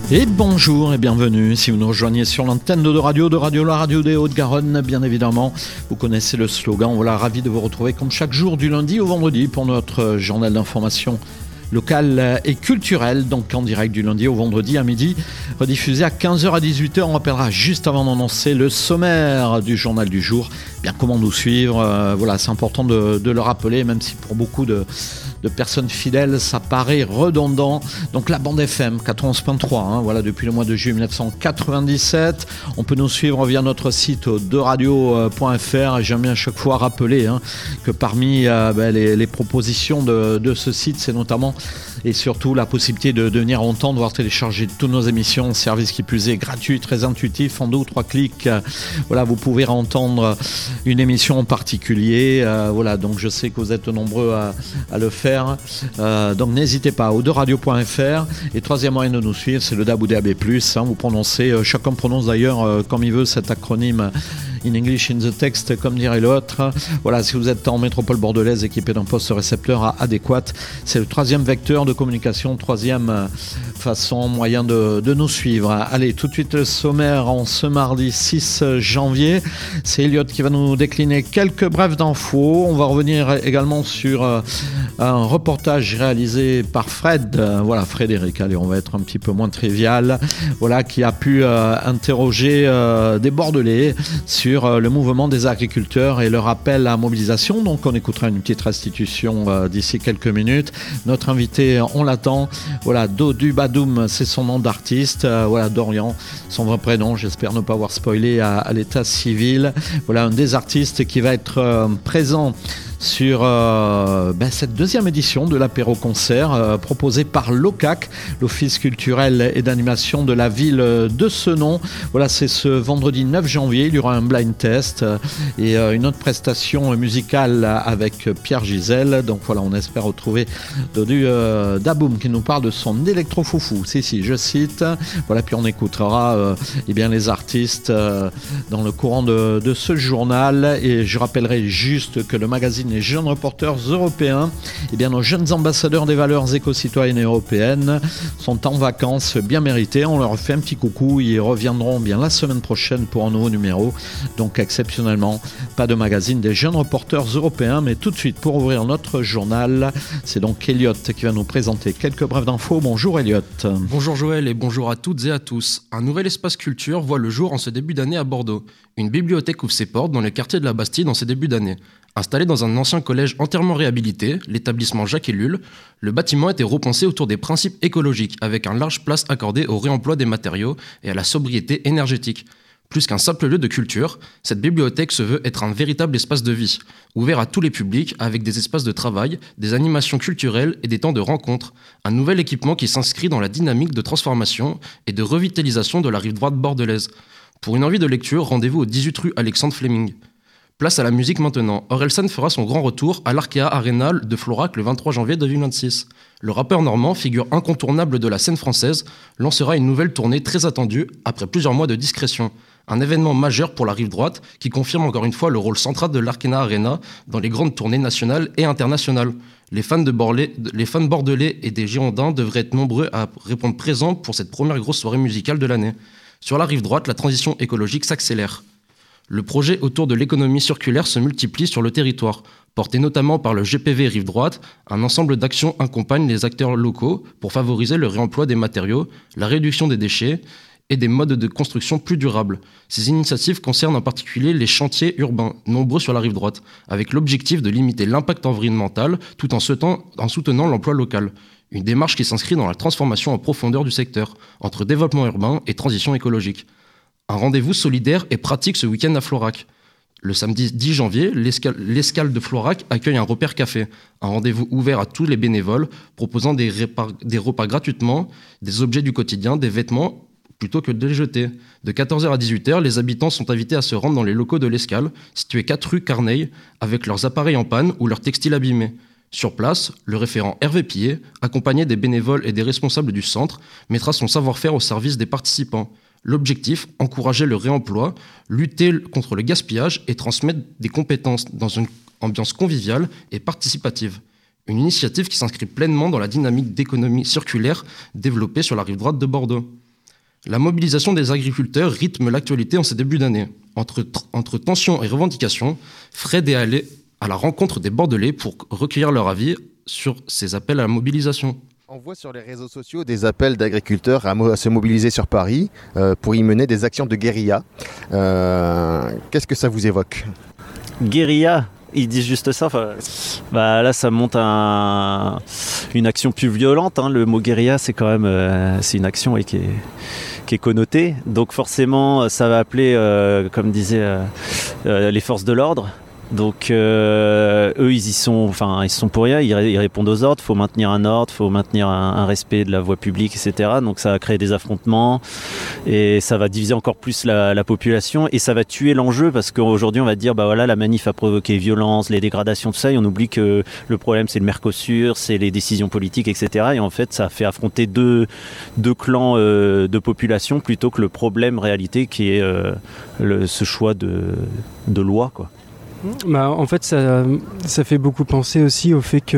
Et bonjour et bienvenue si vous nous rejoignez sur l'antenne de Radio, la radio des Hauts-de-Garonne, bien évidemment. Vous connaissez le slogan, voilà, ravi de vous retrouver comme chaque jour du lundi au vendredi pour notre journal d'information locale et culturelle, donc en direct du lundi au vendredi à midi, rediffusé à 15h à 18h. On rappellera juste avant d'annoncer le sommaire du journal du jour, bien comment nous suivre, voilà, c'est important de le rappeler, même si pour beaucoup de personnes fidèles, ça paraît redondant. Donc la bande FM 91.3, voilà, depuis le mois de juillet 1997. On peut nous suivre via notre site deradio.fr. J'aime bien à chaque fois rappeler que parmi les propositions de ce site, c'est notamment et surtout la possibilité de venir entendre, voire télécharger toutes nos émissions, service qui plus est gratuit, très intuitif, en 2 ou 3 clics. Voilà, vous pouvez entendre une émission en particulier. Voilà, donc je sais que vous êtes nombreux à le faire. Donc n'hésitez pas, au deradio.fr. Et troisième moyen de nous suivre, c'est le DAB ou DAB+. Vous prononcez, chacun prononce d'ailleurs comme il veut cet acronyme in English in the text, comme dirait l'autre. Voilà, si vous êtes en métropole bordelaise équipé d'un poste récepteur adéquat, c'est le troisième vecteur de communication, troisième moyen de nous suivre. Allez, tout de suite le sommaire en ce mardi 6 janvier. C'est Elliot qui va nous décliner quelques brèves d'infos. On va revenir également sur un reportage réalisé par Frédéric, allez, on va être un petit peu moins trivial, voilà, qui a pu interroger des Bordelais sur le mouvement des agriculteurs et leur appel à la mobilisation. Donc on écoutera une petite restitution d'ici quelques minutes. Notre invité, on l'attend, voilà, Dodu Badoum, c'est son nom d'artiste, voilà, Dorian, son vrai prénom, j'espère ne pas avoir spoilé à l'état civil. Voilà, un des artistes qui va être présent sur cette deuxième édition de l'apéro-concert proposé par l'OCAC, l'Office culturel et d'animation de la ville de Senon. Voilà, c'est ce vendredi 9 janvier, il y aura un blind test et une autre prestation musicale avec Pierre Gisèle. Donc voilà, on espère retrouver Dodu Daboum qui nous parle de son électro-foufou. Si, je cite. Voilà, puis on écoutera les artistes dans le courant de ce journal. Et je rappellerai juste que le magazine Les Jeunes Reporters Européens, nos jeunes ambassadeurs des valeurs éco-citoyennes et européennes sont en vacances bien méritées. On leur fait un petit coucou, ils reviendront bien la semaine prochaine pour un nouveau numéro. Donc exceptionnellement, pas de magazine des Jeunes Reporters Européens, mais tout de suite pour ouvrir notre journal, c'est donc Elliot qui va nous présenter quelques brèves d'infos. Bonjour Elliot. Bonjour Joël et bonjour à toutes et à tous. Un nouvel espace culture voit le jour en ce début d'année à Bordeaux. Une bibliothèque ouvre ses portes dans le quartier de la Bastide en ce début d'année. Installé dans un ancien collège entièrement réhabilité, l'établissement Jacques Ellul, le bâtiment a été repensé autour des principes écologiques avec un large place accordée au réemploi des matériaux et à la sobriété énergétique. Plus qu'un simple lieu de culture, cette bibliothèque se veut être un véritable espace de vie, ouvert à tous les publics avec des espaces de travail, des animations culturelles et des temps de rencontre. Un nouvel équipement qui s'inscrit dans la dynamique de transformation et de revitalisation de la rive droite bordelaise. Pour une envie de lecture, rendez-vous au 18 rue Alexandre Fleming. Place à la musique maintenant. Orelsan fera son grand retour à l'Arkea Arena de Florac le 23 janvier 2026. Le rappeur normand, figure incontournable de la scène française, lancera une nouvelle tournée très attendue après plusieurs mois de discrétion. Un événement majeur pour la rive droite qui confirme encore une fois le rôle central de l'Arkea Arena dans les grandes tournées nationales et internationales. Les fans bordelais et des Girondins devraient être nombreux à répondre présents pour cette première grosse soirée musicale de l'année. Sur la rive droite, la transition écologique s'accélère. Le projet autour de l'économie circulaire se multiplie sur le territoire. Porté notamment par le GPV Rive Droite, un ensemble d'actions accompagne les acteurs locaux pour favoriser le réemploi des matériaux, la réduction des déchets et des modes de construction plus durables. Ces initiatives concernent en particulier les chantiers urbains, nombreux sur la rive droite, avec l'objectif de limiter l'impact environnemental tout en soutenant l'emploi local. Une démarche qui s'inscrit dans la transformation en profondeur du secteur, entre développement urbain et transition écologique. Un rendez-vous solidaire et pratique ce week-end à Florac. Le samedi 10 janvier, l'escale de Florac accueille un repère café, un rendez-vous ouvert à tous les bénévoles, proposant des repas gratuitement, des objets du quotidien, des vêtements, plutôt que de les jeter. De 14h à 18h, les habitants sont invités à se rendre dans les locaux de l'escale, situés 4 rue Carneille, avec leurs appareils en panne ou leurs textiles abîmés. Sur place, le référent Hervé Pillet, accompagné des bénévoles et des responsables du centre, mettra son savoir-faire au service des participants. L'objectif, encourager le réemploi, lutter contre le gaspillage et transmettre des compétences dans une ambiance conviviale et participative. Une initiative qui s'inscrit pleinement dans la dynamique d'économie circulaire développée sur la rive droite de Bordeaux. La mobilisation des agriculteurs rythme l'actualité en ce début d'année. Entre tensions et revendications, Fred est allé à la rencontre des Bordelais pour recueillir leur avis sur ces appels à la mobilisation. On voit sur les réseaux sociaux des appels d'agriculteurs à se mobiliser sur Paris pour y mener des actions de guérilla. Qu'est-ce que ça vous évoque ? Guérilla, ils disent juste ça. Là, ça monte à une action plus violente. Le mot guérilla, c'est quand même c'est une action qui est connotée. Donc forcément, ça va appeler, comme disaient les forces de l'ordre. Donc eux ils sont pour rien, ils répondent aux ordres, il faut maintenir un ordre, il faut maintenir un respect de la voie publique, etc. Donc ça va créer des affrontements et ça va diviser encore plus la population et ça va tuer l'enjeu parce qu'aujourd'hui on va dire la manif a provoqué violence, les dégradations, tout ça, et on oublie que le problème c'est le Mercosur, c'est les décisions politiques, etc. Et en fait ça fait affronter deux clans de population plutôt que le problème réalité qui est ce choix de loi, quoi. En fait, ça fait beaucoup penser aussi au fait que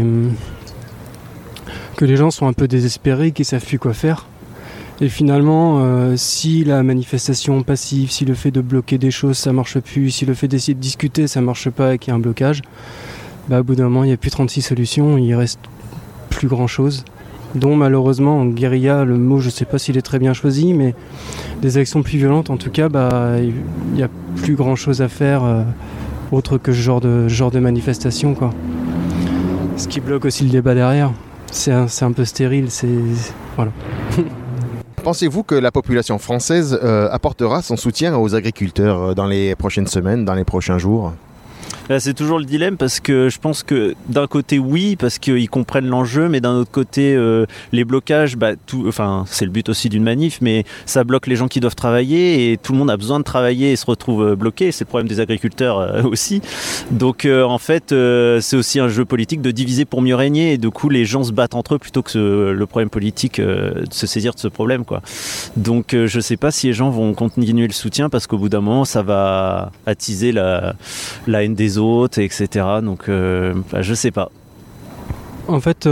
les gens sont un peu désespérés, qu'ils ne savent plus quoi faire. Et finalement, si la manifestation passive, si le fait de bloquer des choses, ça ne marche plus, si le fait d'essayer de discuter, ça ne marche pas et qu'il y a un blocage, au bout d'un moment, il n'y a plus 36 solutions, il ne reste plus grand-chose. Dont malheureusement, en guérilla, le mot, je ne sais pas s'il est très bien choisi, mais des actions plus violentes, en tout cas, il n'y a plus grand-chose à faire autre que ce genre de manifestation, quoi. Ce qui bloque aussi le débat derrière. C'est un peu stérile, voilà. Pensez-vous que la population française apportera son soutien aux agriculteurs dans les prochaines semaines, dans les prochains jours ? C'est toujours le dilemme parce que je pense que d'un côté oui parce qu'ils comprennent l'enjeu, mais d'un autre côté les blocages, c'est le but aussi d'une manif, mais ça bloque les gens qui doivent travailler et tout le monde a besoin de travailler et se retrouve bloqué. C'est le problème des agriculteurs aussi. Donc en fait c'est aussi un jeu politique de diviser pour mieux régner et du coup les gens se battent entre eux plutôt que le problème politique de se saisir de ce problème, quoi. Donc je sais pas si les gens vont continuer le soutien parce qu'au bout d'un moment ça va attiser la haine des autres, etc. Donc je sais pas. En fait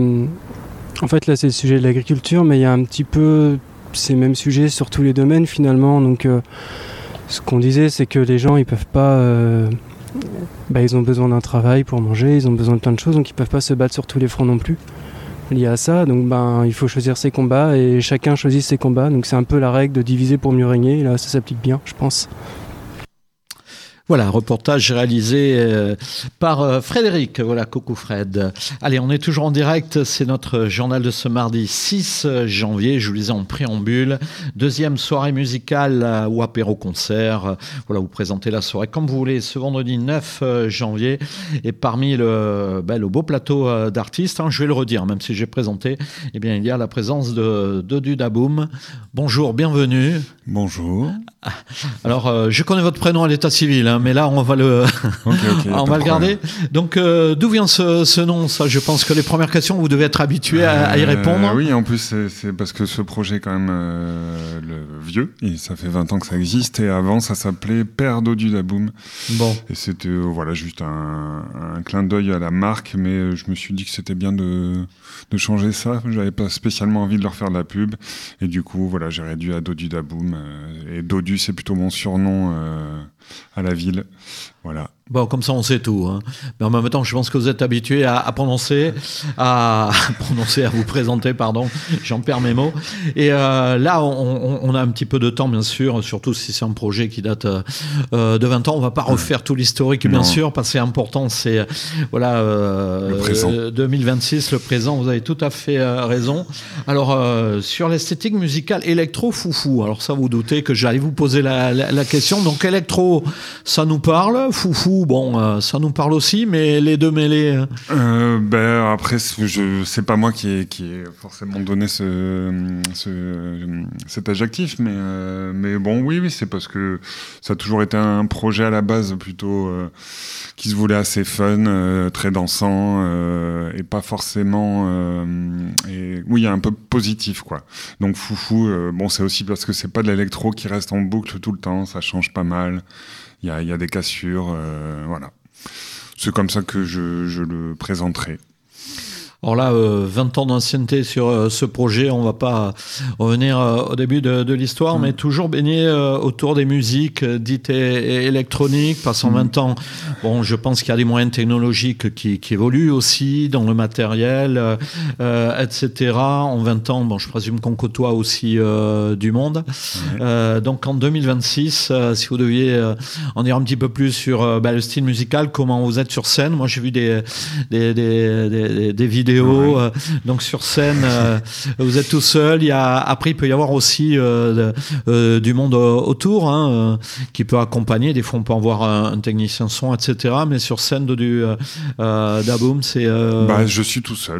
là c'est le sujet de l'agriculture, mais il y a un petit peu ces mêmes sujets sur tous les domaines finalement. Donc ce qu'on disait, c'est que les gens ils peuvent pas ils ont besoin d'un travail pour manger, ils ont besoin de plein de choses, donc ils peuvent pas se battre sur tous les fronts non plus lié à ça. Donc il faut choisir ses combats et chacun choisit ses combats. Donc c'est un peu la règle de diviser pour mieux régner. Et là ça s'applique bien, je pense. Voilà, reportage réalisé par Frédéric. Voilà, coucou Fred. Allez, on est toujours en direct. C'est notre journal de ce mardi 6 janvier. Je vous disais en préambule. Deuxième soirée musicale ou apéro-concert. Voilà, vous présentez la soirée comme vous voulez. Ce vendredi 9 janvier. Et parmi le beau plateau d'artistes, je vais le redire, même si j'ai présenté, il y a la présence de Dodu Daboum. Bonjour, bienvenue. Bonjour. Alors, je connais votre prénom à l'état civil, mais là, on va le, on va le garder. Donc, d'où vient ce nom, ça ? Je pense que les premières questions, vous devez être habitué à y répondre. Oui, en plus, c'est parce que ce projet est quand même le vieux, et ça fait 20 ans que ça existe, et avant, ça s'appelait Père Dodu Daboum. Bon. Et c'était, juste un clin d'œil à la marque, mais je me suis dit que c'était bien de changer ça. J'avais pas spécialement envie de leur faire de la pub, et du coup, j'ai réduit à Dodu Daboum, et Dodu, c'est plutôt mon surnom à la ville. Voilà. Bon, comme ça, on sait tout. Mais en même temps, je pense que vous êtes habitué à vous présenter, pardon. J'en perds mes mots. Et là, on a un petit peu de temps, bien sûr, surtout si c'est un projet qui date de 20 ans. On ne va pas refaire tout l'historique, bien sûr, parce que c'est important. C'est, le présent. 2026, le présent. Vous avez tout à fait raison. Alors, sur l'esthétique musicale électro-foufou. Alors ça, vous doutez que j'allais vous poser la question. Donc, électro, ça nous parle. Foufou, ça nous parle aussi, mais les deux mêlés. Après, c'est pas moi qui ai forcément donné cet adjectif, mais bon, oui, c'est parce que ça a toujours été un projet à la base plutôt qui se voulait assez fun, très dansant, et pas forcément, un peu positif, quoi. Donc foufou, c'est aussi parce que c'est pas de l'électro qui reste en boucle tout le temps, ça change pas mal. Il y a des cassures, voilà. C'est comme ça que je le présenterai. Alors là, 20 ans d'ancienneté sur ce projet, on va pas revenir au début de l'histoire, mais toujours baigné autour des musiques dites électroniques, passant 20 ans. Bon, je pense qu'il y a des moyens technologiques qui évoluent aussi dans le matériel, etc. En 20 ans, bon, je présume qu'on côtoie aussi du monde. Donc en 2026, si vous deviez en dire un petit peu plus sur le style musical, comment vous êtes sur scène. Moi, j'ai vu des vidéos. Donc sur scène, vous êtes tout seul. Après, il peut y avoir aussi du monde autour qui peut accompagner. Des fois, on peut avoir un technicien son, etc. Mais sur scène d'Aboom, c'est... je suis tout seul.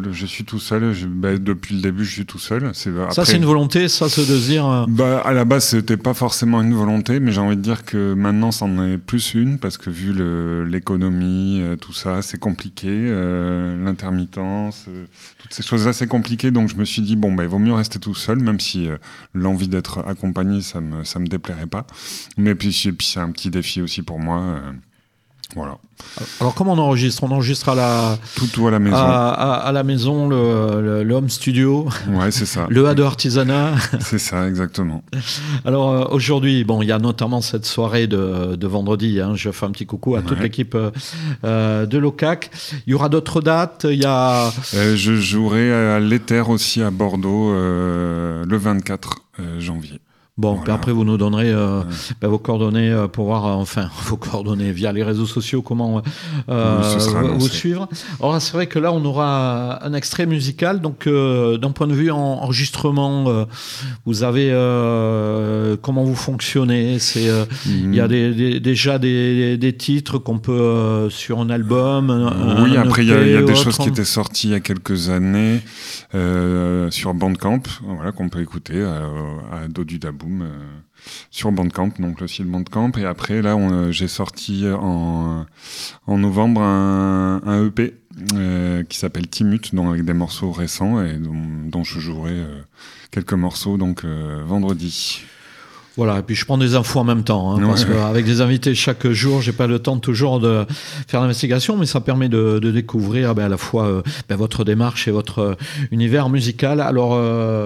Depuis le début, je suis tout seul. Ça, c'est une volonté, ça, se de dire... À la base, c'était pas forcément une volonté, mais j'ai envie de dire que maintenant, c'en est plus une, parce que vu l'économie, tout ça, c'est compliqué, l'intermittence, toutes ces choses-là, c'est compliqué, donc je me suis dit, il vaut mieux rester tout seul, même si l'envie d'être accompagné, ça me déplairait pas. Mais puis c'est un petit défi aussi pour moi. Voilà. Alors comment on enregistre ? On enregistre à la maison. À la maison, le home studio. Ouais, c'est ça. Le A de artisanat. C'est ça, exactement. Alors aujourd'hui, il y a notamment cette soirée de vendredi. Je fais un petit coucou à toute l'équipe de l'OCAC. Il y aura d'autres dates. Je jouerai à l'Éther aussi à Bordeaux le 24 janvier. Bon, voilà. Puis après vous nous donnerez vos coordonnées pour voir, vos coordonnées via les réseaux sociaux, comment vous suivre. Alors c'est vrai que là on aura un extrait musical, donc d'un point de vue enregistrement, vous avez comment vous fonctionnez. Il y a déjà des titres qu'on peut sur un album. Après il y a des choses qui étaient sorties il y a quelques années sur Bandcamp, qu'on peut écouter à dos du Daboum. Sur Bandcamp, donc le site Bandcamp, et après là j'ai sorti en novembre un EP qui s'appelle Timut, donc avec des morceaux récents et dont je jouerai quelques morceaux donc vendredi. Voilà, et puis je prends des infos en même temps, parce qu'avec des invités chaque jour, j'ai pas le temps toujours de faire l'investigation, mais ça permet de découvrir à la fois votre démarche et votre univers musical. Alors,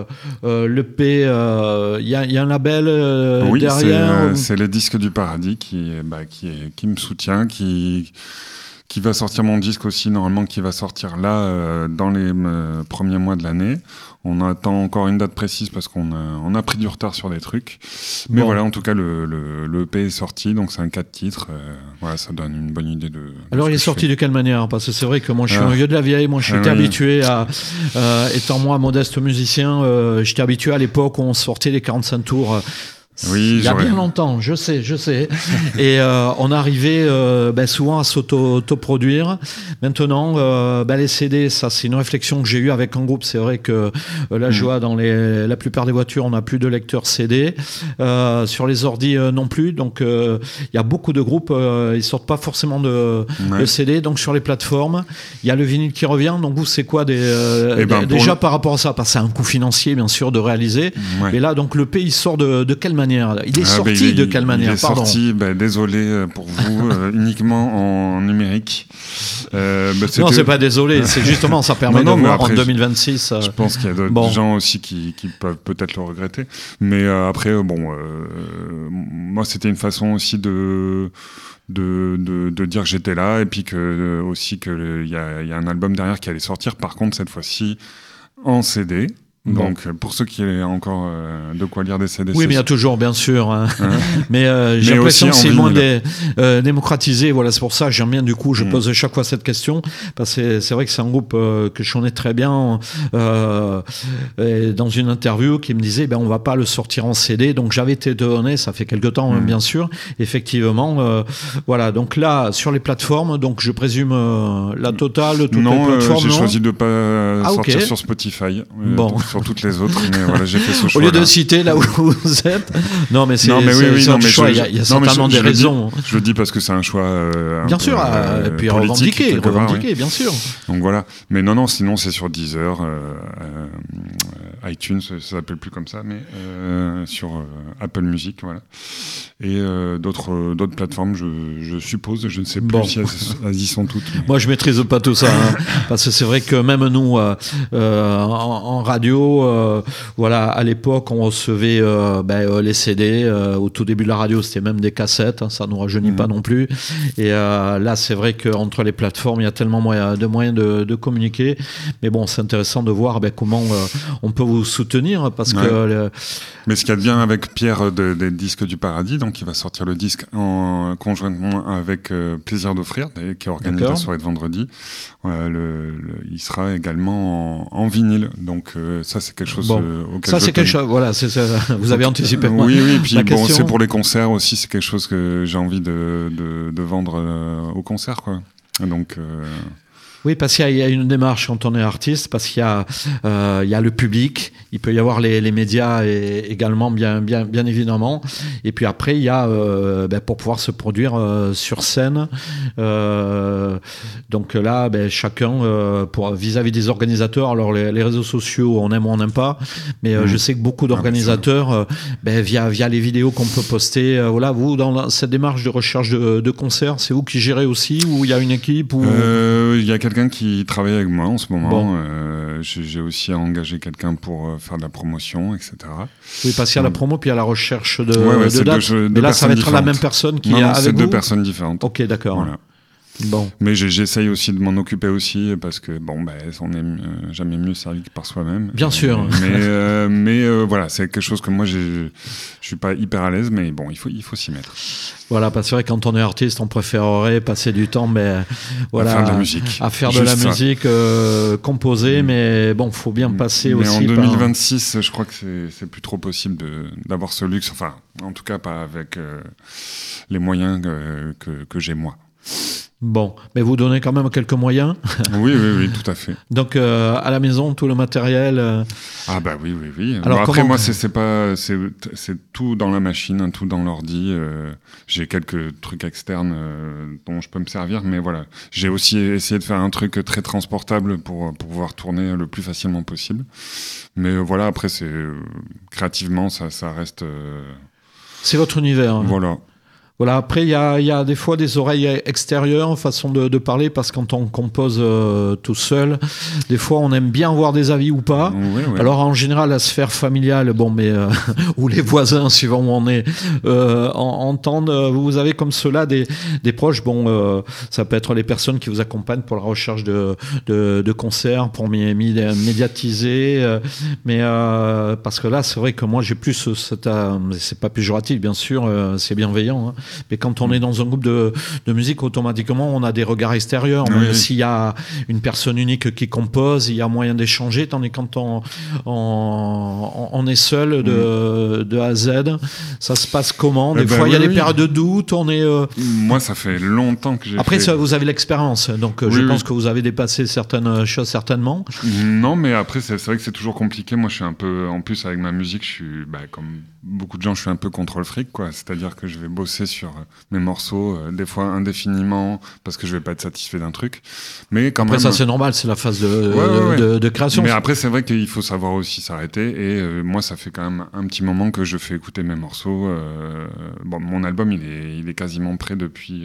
l'EP, il y a un label derrière. C'est les Disques du Paradis qui me soutient, qui va sortir mon disque aussi, normalement, qui va sortir là dans les premiers mois de l'année. On attend encore une date précise parce qu'on a pris du retard sur des trucs. Mais voilà, en tout cas, le EP est sorti, donc c'est un 4 titres. Ça donne une bonne idée de Alors, il est sorti de quelle manière ? Parce que c'est vrai que moi, je suis un vieux de la vieille. Moi, je suis habitué à... étant moi modeste musicien, j'étais habitué à l'époque où on sortait les 45 tours... il y a bien longtemps, je sais. Et on arrivait souvent à s'auto-produire. Maintenant, les CD, ça c'est une réflexion que j'ai eue avec un groupe. C'est vrai que là, je vois dans la plupart des voitures, on n'a plus de lecteur CD. Sur les ordi non plus. Donc, il y a beaucoup de groupes, ils sortent pas forcément de CD. Donc, sur les plateformes, il y a le vinyle qui revient. Donc, vous, c'est quoi déjà par rapport à ça ? Parce que c'est un coût financier, bien sûr, de réaliser. Ouais. Et là, donc, le pays sort de quelle manière ? Il est sorti de quelle manière ? Il est sorti, désolé pour vous, uniquement en numérique. Non, c'est pas désolé, c'est justement, ça permet de voir après, en 2026. Je pense qu'il y a d'autres gens aussi qui peuvent peut-être le regretter. Mais après, moi, c'était une façon aussi de dire que j'étais là et puis aussi qu'il y a un album derrière qui allait sortir. Par contre, cette fois-ci, en CD. Donc, pour ceux qui ont encore de quoi lire des CD. Oui, mais il y a toujours, bien sûr. Mais j'ai l'impression que c'est moins démocratisé. Voilà, c'est pour ça que j'aime bien, du coup, je pose chaque fois cette question. Parce que c'est vrai que c'est un groupe que je connais très bien. Dans une interview, qui me disait, on va pas le sortir en CD. Donc, j'avais été donné, ça fait quelque temps, bien sûr. Effectivement, voilà. Donc là, sur les plateformes, donc je présume la totale, toutes les plateformes. J'ai choisi de pas sortir sur Spotify. Sur toutes les autres, mais voilà, j'ai fait ce choix. Au lieu de citer là où vous êtes. Non, mais c'est un choix. Il y a certainement des raisons. Je le dis parce que c'est un choix. Bien sûr, et puis revendiquer, bien sûr. Donc voilà. Mais non, sinon c'est sur Deezer, iTunes, ça s'appelle plus comme ça, mais sur Apple Music, voilà. et d'autres plateformes, je suppose. Je ne sais plus si elles y sont toutes. Mais... Moi, je maîtrise pas tout ça, parce que c'est vrai que même nous, en radio, voilà, à l'époque, on recevait les CD. Au tout début de la radio, c'était même des cassettes. Ça nous rajeunit pas non plus. Et là, c'est vrai qu'entre les plateformes, il y a tellement de moyens de communiquer. Mais bon, c'est intéressant de voir comment on peut vous soutenir, parce que... Mais ce qu'il y a de bien avec Pierre des Disques du Paradis, donc il va sortir le disque conjointement avec Plaisir d'offrir, qui organise la soirée de vendredi. Il sera également en vinyle, donc ça c'est quelque chose auquel ça c'est quelque chose. Voilà, c'est ça. Vous avez anticipé. Oui, puis c'est pour les concerts aussi, c'est quelque chose que j'ai envie de vendre au concert, quoi. Donc. Oui, parce qu'il y a une démarche quand on est artiste, parce qu'il y a le public, il peut y avoir les médias également, bien évidemment. Et puis après, il y a pour pouvoir se produire sur scène. Donc là, chacun, vis-à-vis des organisateurs, alors les réseaux sociaux, on aime ou on n'aime pas, mais je sais que beaucoup d'organisateurs, via les vidéos qu'on peut poster, vous, dans cette démarche de recherche de concerts, c'est vous qui gérez aussi, ou il y a une équipe ou... Il y a quelqu'un qui travaille avec moi en ce moment. J'ai aussi engagé quelqu'un pour faire de la promotion, etc. Oui, parce qu'il y a la promo, puis il y a la recherche de dates. Mais là, ça va être différentes. La même personne qui est avec vous. C'est deux personnes différentes. Ok, d'accord. Voilà. Bon. Mais j'essaye aussi de m'en occuper aussi, parce que on est jamais mieux servi que par soi-même. Bien sûr. Mais voilà, c'est quelque chose que moi je suis pas hyper à l'aise, mais bon, il faut s'y mettre. Voilà, parce que c'est vrai, quand on est artiste, on préférerait passer du temps, à faire de la musique, composer, mais bon, faut bien passer aussi. Mais en 2026, je crois que c'est plus trop possible d'avoir ce luxe. Enfin, en tout cas, pas avec les moyens que j'ai moi. Bon, mais vous donnez quand même quelques moyens. Oui, tout à fait. Donc à la maison, tout le matériel. Ah bah oui. Alors après moi, c'est tout dans la machine, tout dans l'ordi. J'ai quelques trucs externes dont je peux me servir, mais voilà. J'ai aussi essayé de faire un truc très transportable pour pouvoir tourner le plus facilement possible. Mais voilà, après créativement, ça reste. C'est votre univers. Hein. Voilà, après, il y a des fois des oreilles extérieures, façon de parler, parce que quand on compose tout seul, des fois, on aime bien avoir des avis ou pas. Oui. Alors, en général, la sphère familiale, ou les voisins, suivant où on est, entendent. Vous avez comme cela des proches. Ça peut être les personnes qui vous accompagnent pour la recherche de concerts, pour médiatiser. Mais parce que là, c'est vrai que moi, j'ai plus c'est pas péjoratif, bien sûr, c'est bienveillant, hein. Mais quand on est dans un groupe de musique, automatiquement, on a des regards extérieurs. Même s'il y a une personne unique qui compose, il y a moyen d'échanger. Tandis que quand on est seul de A à Z, ça se passe comment ? Des fois, il y a des périodes de doute. Moi, ça fait longtemps que j'ai Après, vous avez l'expérience. Donc, je pense que vous avez dépassé certaines choses, certainement. Non, mais après, c'est vrai que c'est toujours compliqué. Moi, je suis un peu... En plus, avec ma musique, je suis... comme beaucoup de gens, je suis un peu contrôle fric, quoi. C'est-à-dire que je vais bosser sur mes morceaux, des fois indéfiniment, parce que je vais pas être satisfait d'un truc. Mais quand après, même... ça, c'est normal, c'est la phase de création. Mais après, c'est vrai qu'il faut savoir aussi s'arrêter. Et moi, ça fait quand même un petit moment que je fais écouter mes morceaux. Mon album, il est quasiment prêt depuis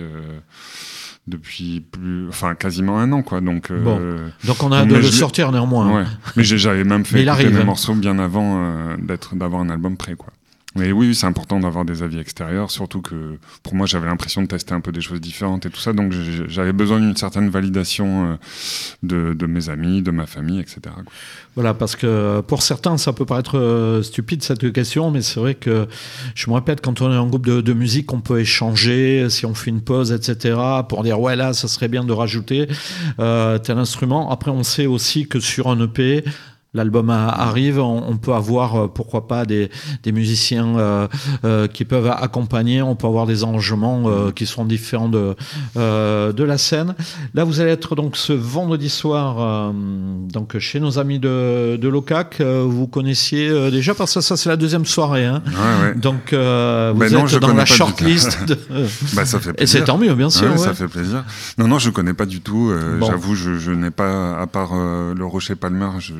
quasiment un an, quoi. Donc on a hâte de le sortir néanmoins. Ouais. Mais j'avais même fait écouter mes morceaux bien avant d'avoir un album prêt, quoi. Mais oui, c'est important d'avoir des avis extérieurs, surtout que pour moi, j'avais l'impression de tester un peu des choses différentes et tout ça, donc j'avais besoin d'une certaine validation de mes amis, de ma famille, etc. Voilà, parce que pour certains, ça peut paraître stupide cette question, mais c'est vrai que je me répète, quand on est en groupe de musique, on peut échanger, si on fait une pause, etc., pour dire ouais, là, ça serait bien de rajouter tel instrument. Après, on sait aussi que sur un EP, l'album arrive, on peut avoir, pourquoi pas, des musiciens qui peuvent accompagner, on peut avoir des arrangements qui seront différents de la scène. Là, vous allez être donc ce vendredi soir donc chez nos amis de Locac. Vous connaissiez déjà, parce que ça c'est la deuxième soirée. Hein. Ouais. Donc, vous êtes dans la shortlist. Ça fait plaisir. Et c'est tant mieux, bien sûr. Ouais. Ça fait plaisir. Non, je connais pas du tout. J'avoue, je n'ai pas, à part le Rocher Palmer, je viens pas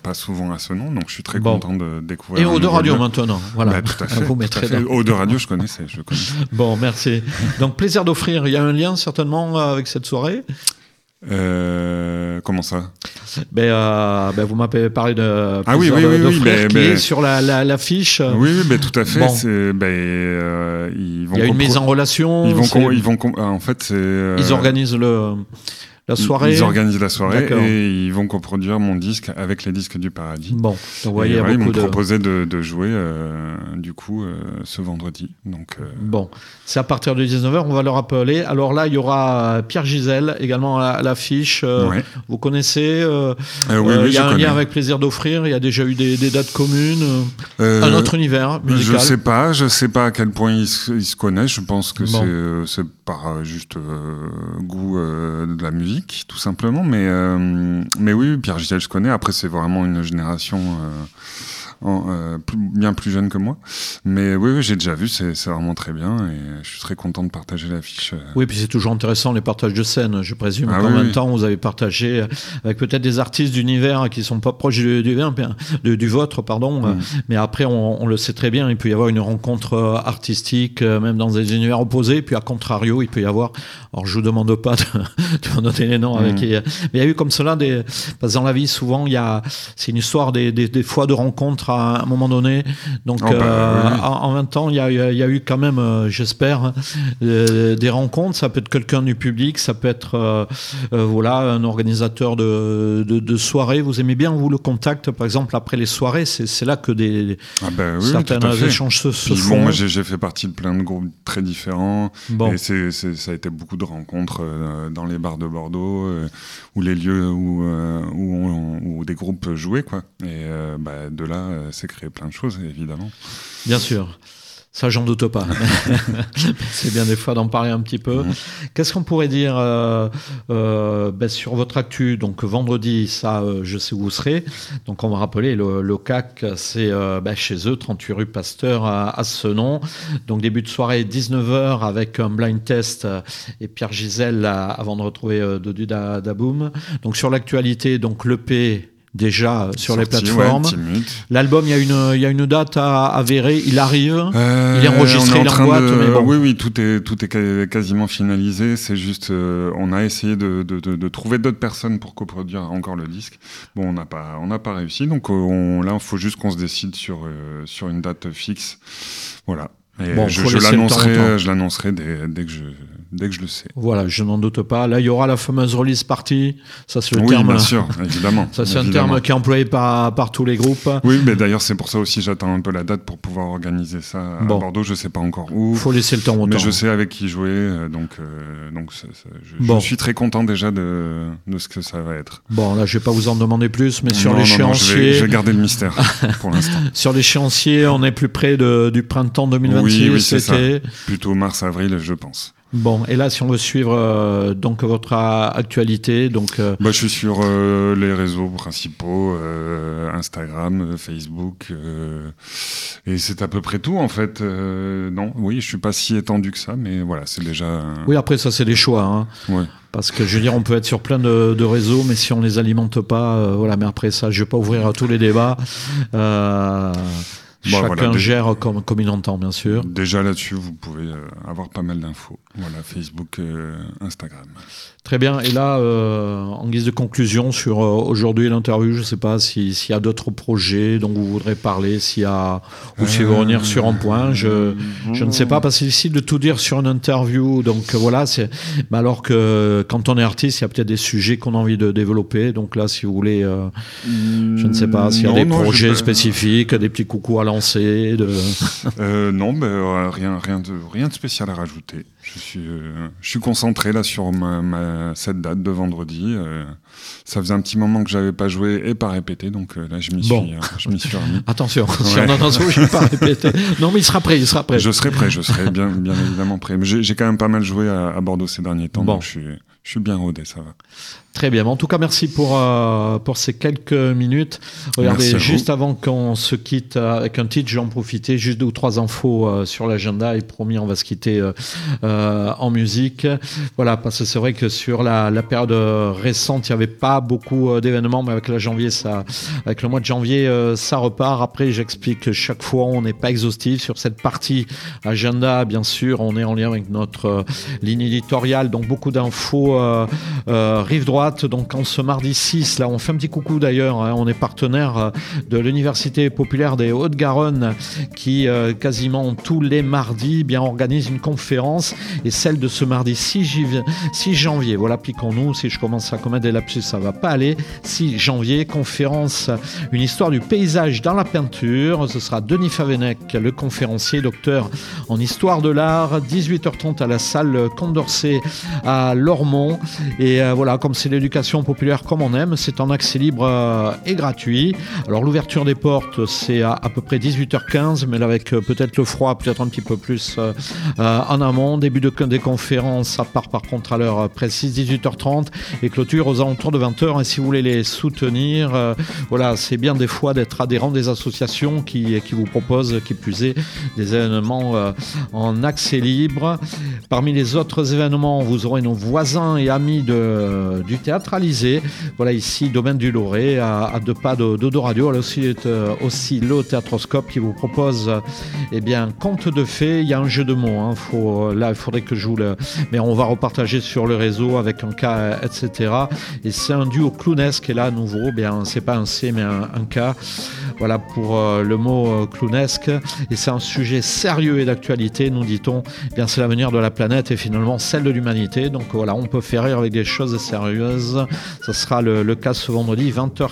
pas souvent à ce nom, donc je suis très content de découvrir. Et Eau de Radio maintenant, voilà. Bah, tout à fait. Vous mettrez Eau de Radio, je connais. Bon, merci. Donc, plaisir d'offrir. Il y a un lien certainement avec cette soirée. Comment ça? Vous m'avez parlé de oui, sur l'affiche. Oui, tout à fait. Bon. Ils vont il y a une mise en relation. En fait, ils organisent la soirée. Ils organisent la soirée et ils vont coproduire mon disque avec les disques du Paradis. Bon, donc vous voyez, ils m'ont proposé de jouer ce vendredi. Donc, Bon, c'est à partir de 19h, on va le rappeler. Alors là, il y aura Pierre Gisèle également à l'affiche. Vous connaissez il y a un lien avec Plaisir d'offrir. Il y a déjà eu des dates communes. Un autre univers musical. Je sais pas à quel point ils se connaissent. Je pense que c'est par juste goût de la musique, tout simplement. Mais oui, Pierre Gisèle, je connais. Après, c'est vraiment une génération bien plus jeune que moi. Mais oui, j'ai déjà vu, c'est vraiment très bien et je suis très content de partager l'affiche. Oui, puis c'est toujours intéressant les partages de scène. Je présume qu'en même temps, vous avez partagé avec peut-être des artistes d'univers qui sont pas proches du vôtre, pardon. Mais après, on le sait très bien, il peut y avoir une rencontre artistique, même dans des univers opposés. Puis à contrario, il peut y avoir, alors je vous demande pas de donner les noms mais il y a eu comme cela parce que dans la vie, souvent, c'est une histoire des fois de rencontres à un moment donné. Donc, en 20 ans, il y a eu quand même, j'espère, des rencontres. Ça peut être quelqu'un du public, ça peut être un organisateur de soirées. Vous aimez bien, vous, le contact, par exemple, après les soirées, c'est là que certains échanges se font. Moi, j'ai fait partie de plein de groupes très différents. Et ça a été beaucoup de rencontres dans les bars de Bordeaux ou les lieux où des groupes jouaient, quoi. Et de là, c'est créé plein de choses, évidemment. Bien sûr. Ça, j'en doute pas. C'est bien des fois d'en parler un petit peu. Qu'est-ce qu'on pourrait dire sur votre actu? Donc vendredi, ça, je sais où vous serez. Donc on va rappeler, le CAC, c'est chez eux, 38 rue Pasteur à Senon. Donc début de soirée, 19h, avec un blind test et Pierre Gisèle avant de retrouver Dodu Daboum. Donc sur l'actualité, donc l'EP déjà sur les plateformes. L'album, il y a une date à avérer. Il arrive, il est enregistré, il est en boîte. Mais bon. Oui, tout est quasiment finalisé. C'est juste, on a essayé de trouver d'autres personnes pour coproduire encore le disque. Bon, on n'a pas réussi. Donc là, il faut juste qu'on se décide sur une date fixe. Voilà. Et je l'annoncerai dès que je le sais. Voilà, je n'en doute pas. Là, il y aura la fameuse release party. Ça, c'est le terme. Oui, bien sûr, évidemment. Ça, c'est un terme qui est employé par tous les groupes. Oui, mais d'ailleurs, c'est pour ça aussi j'attends un peu la date pour pouvoir organiser ça à Bordeaux. Je sais pas encore où. Il faut laisser le temps au temps. Mais je sais avec qui jouer, donc je suis très content déjà de ce que ça va être. Bon, là, je vais pas vous en demander plus, mais sur l'échéancier... je vais garder le mystère pour l'instant. Sur l'échéancier, on est plus près du printemps 2026. Oui, c'est ça. Plutôt mars-avril, je pense. Bon, et là, si on veut suivre donc votre actualité, donc je suis sur les réseaux principaux, Instagram, Facebook, et c'est à peu près tout en fait. Je suis pas si étendu que ça, mais voilà, c'est déjà. Oui, après ça, c'est des choix. Hein. Ouais. Parce que je veux dire, on peut être sur plein de réseaux, mais si on les alimente pas, voilà. Mais après ça, je vais pas ouvrir tous les débats. Chacun gère comme il entend, bien sûr. Déjà là-dessus, vous pouvez avoir pas mal d'infos. Voilà, Facebook, Instagram. Très bien. Et là, en guise de conclusion sur aujourd'hui l'interview, je ne sais pas s'il y a d'autres projets dont vous voudrez parler, ou si vous revenir sur un point. Je ne sais pas, parce que c'est difficile de tout dire sur une interview. Donc voilà, mais alors que quand on est artiste, il y a peut-être des sujets qu'on a envie de développer. Donc là, si vous voulez, je ne sais pas s'il y a des projets spécifiques, des petits coucous à lancer. Non, rien de spécial à rajouter. Je suis concentré là sur cette date de vendredi. Ça faisait un petit moment que j'avais pas joué et pas répété, donc là je m'y suis remis. Attention, si on entend ça, je vais pas répéter. Non, mais il sera prêt. Je serai bien évidemment prêt. Mais j'ai quand même pas mal joué à Bordeaux ces derniers temps, donc je suis bien rodé, ça va. Très bien. En tout cas, merci pour ces quelques minutes. Regardez, juste avant qu'on se quitte avec un titre, je vais en profiter. Juste 2 ou 3 infos sur l'agenda. Et promis, on va se quitter en musique. Voilà, parce que c'est vrai que sur la période récente, il n'y avait pas beaucoup d'événements, mais avec avec le mois de janvier, ça repart. Après, j'explique que chaque fois, on n'est pas exhaustif sur cette partie agenda. Bien sûr, on est en lien avec notre ligne éditoriale, donc beaucoup d'infos rive droite. Donc, en ce mardi 6, là, on fait un petit coucou d'ailleurs. On est partenaire de l'Université populaire des Hauts-de-Garonne qui, quasiment tous les mardis, organise une conférence. Et celle de ce mardi 6 janvier, voilà, piquons-nous, si je commence à commettre des lapsus, ça va pas aller. 6 janvier, conférence, une histoire du paysage dans la peinture. Ce sera Denis Favenec, le conférencier, docteur en histoire de l'art, 18h30 à la salle Condorcet à Lormont. Et voilà, comme c'est l'éducation populaire comme on aime, c'est en accès libre et gratuit. Alors l'ouverture des portes, c'est à peu près 18h15, mais là, avec peut-être le froid, peut-être un petit peu plus en amont. Début des conférences, ça part par contre à l'heure précise, 18h30, et clôture aux alentours de 20h. Et si vous voulez les soutenir, voilà, c'est bien des fois d'être adhérent des associations qui vous proposent, qui plus est, des événements en accès libre. Parmi les autres événements, vous aurez nos voisins et amis du théâtre Alizé. Voilà, ici, domaine du Loré, à 2 pas d'Odo Radio. Alors aussi le Théâtroscope qui vous propose conte de fées. Il y a un jeu de mots. Là, il faudrait que je joue mais on va repartager sur le réseau avec un K, etc. Et c'est un duo clownesque. Et là, à nouveau, c'est pas un C, mais un K. Voilà pour le mot clownesque. Et c'est un sujet sérieux et d'actualité, nous dit-on. C'est l'avenir de la planète et finalement celle de l'humanité. Donc voilà, on peut faire rire avec des choses sérieuses. Ça sera le cas ce vendredi,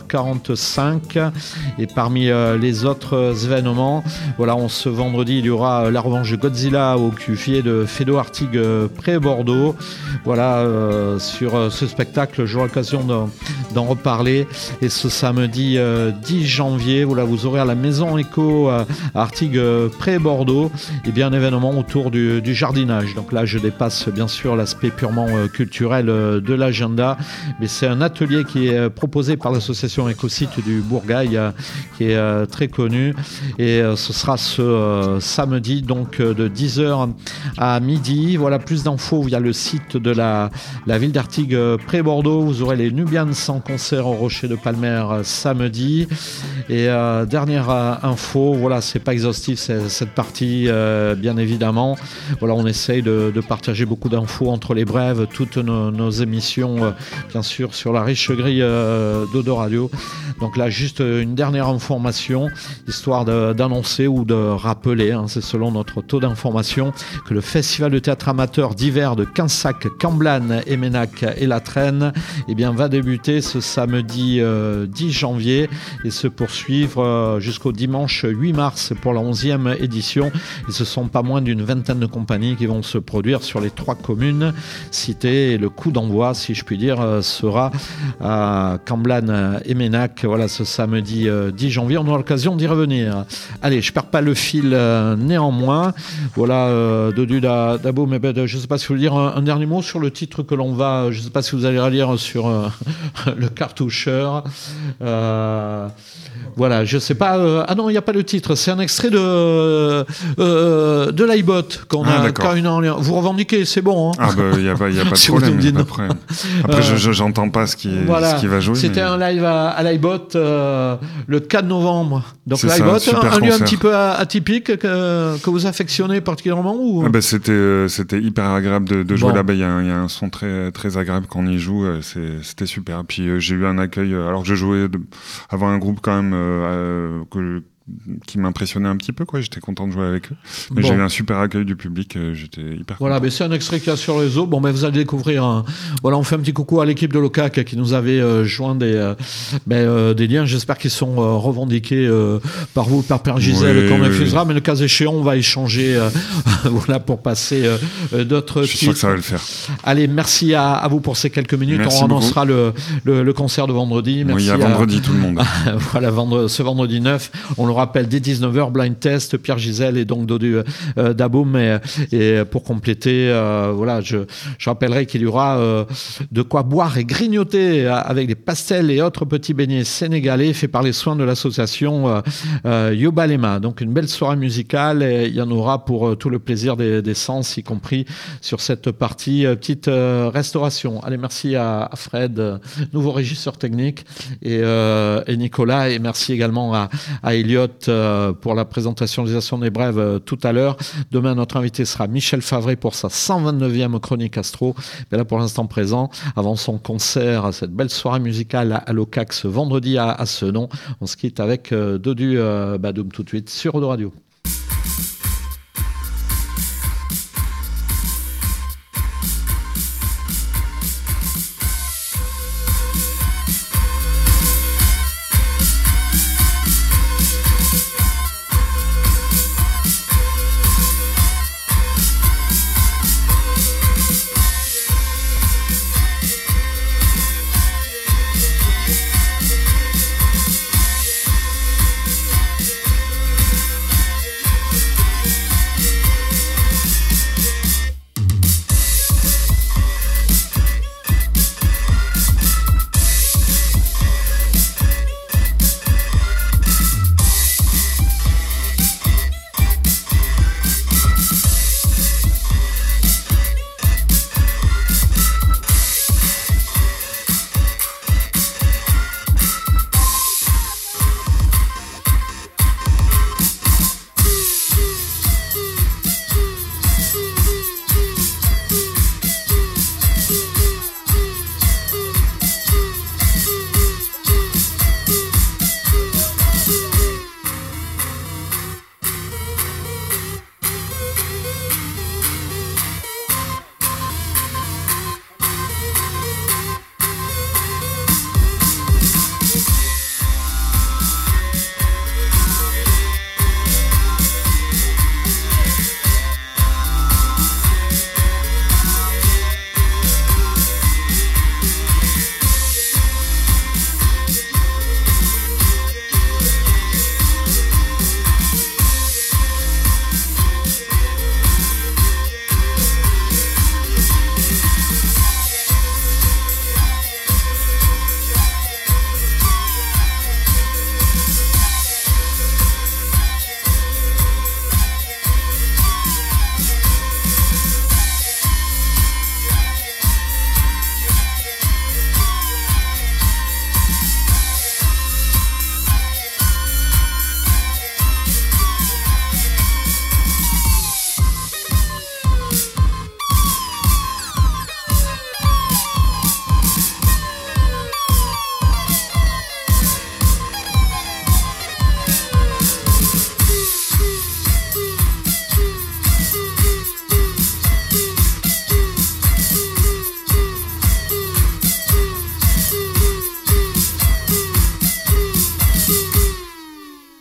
20h45. Et parmi les autres événements, voilà, ce vendredi, il y aura la revanche de Godzilla au Cuvier de Fédo Artigue près Bordeaux. Voilà, sur ce spectacle, j'aurai l'occasion d'en reparler. Et ce samedi 10 janvier, voilà, vous aurez à la Maison Éco à Artigue près Bordeaux, un événement autour du jardinage. Donc là, je dépasse bien sûr l'aspect purement culturel de l'agenda, mais c'est un atelier qui est proposé par l'association Écosite du Bourgail, qui est très connue. Et ce sera ce samedi, donc de 10h à midi. Voilà, plus d'infos via le site de la ville d'Artigue près Bordeaux. Vous aurez les Nubians en concert au Rocher de Palmer samedi. Et dernière info, voilà, c'est pas exhaustif cette partie, bien évidemment. Voilà, on essaye de partager beaucoup d'infos entre les brèves, toutes nos émissions, bien sûr, sur la riche grille d'Odo Radio. Donc là, juste une dernière information, histoire d'annoncer ou de rappeler, c'est selon notre taux d'information, que le Festival de théâtre amateur d'hiver de Quinsac, Camblanne, Émenac et La Traîne va débuter ce samedi 10 janvier et se poursuivre jusqu'au dimanche 8 mars pour la 11e édition. Et ce sont pas moins d'une vingtaine de compagnies qui vont se produire sur les 3 communes citées. Et le coup d'envoi, si je puis dire, sera à Camblanne et Ménac. Voilà, ce samedi 10 janvier. On aura l'occasion d'y revenir. Allez, je perds pas le fil néanmoins. Voilà, Dodu Dabo, mais je ne sais pas si vous voulez dire un dernier mot sur le titre que l'on va, je ne sais pas si vous allez relire sur le cartoucheur. Voilà, je sais pas. Ah non, il n'y a pas le titre. C'est un extrait de l'iBot qu'on a quand une en lien. Vous revendiquez, c'est bon. Hein. Ah il y a pas de problème. Y a pas de problème. Après, j'entends pas ce qui va jouer. C'était un live à l'iBot le 4 novembre. Donc c'est l'iBot, un lieu un petit peu atypique que vous affectionnez particulièrement ou... C'était hyper agréable de jouer là. Il y a un son très très agréable quand on y joue. C'était super. Puis j'ai eu un accueil. Alors que je jouais avant un groupe quand même qui m'impressionnait un petit peu, quoi. J'étais content de jouer avec eux. Mais j'ai eu un super accueil du public, j'étais hyper content. Voilà, c'est un extrait qu'il y a sur le réseau. Bon, mais vous allez découvrir voilà, on fait un petit coucou à l'équipe de l'OCAC qui nous avait joint des liens. J'espère qu'ils sont revendiqués par vous, par Père Gisèle, qu'on diffusera. Mais le cas échéant, on va échanger voilà, pour passer d'autres titres. Je suis sûr que ça va le faire. Allez, merci à vous pour ces quelques minutes. Merci on annoncera le concert de vendredi. Merci il y a vendredi tout le monde. Voilà, ce vendredi 9. On le nous rappelle dès 19h, Blind Test, Pierre Gisèle et donc Dodu Daboum. Et pour compléter, voilà, je rappellerai qu'il y aura de quoi boire et grignoter avec des pastels et autres petits beignets sénégalais faits par les soins de l'association Yobalema. Donc une belle soirée musicale et il y en aura pour tout le plaisir des sens, y compris sur cette partie petite restauration. Allez, merci à Fred, nouveau régisseur technique, et Nicolas, et merci également à Elliot pour la présentation des brèves tout à l'heure. Demain, notre invité sera Michel Favret pour sa 129e chronique astro. Mais là, pour l'instant présent, avant son concert, cette belle soirée musicale à l'Ocax vendredi à Senon, on se quitte avec Dodu Badoum tout de suite sur Eau Radio.